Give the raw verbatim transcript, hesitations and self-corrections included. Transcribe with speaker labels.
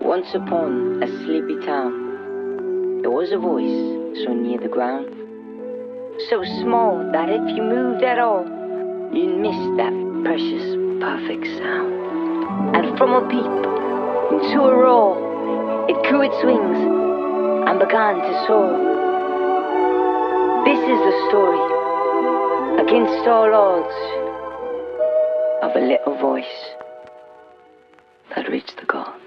Speaker 1: Once upon a sleepy town, there was a voice so near the ground, so small that if you moved at all, you'd miss that precious, perfect sound. And from a peep into a roar, it grew its wings and began to soar. This is the story, against all odds, of a little voice that reached the gods.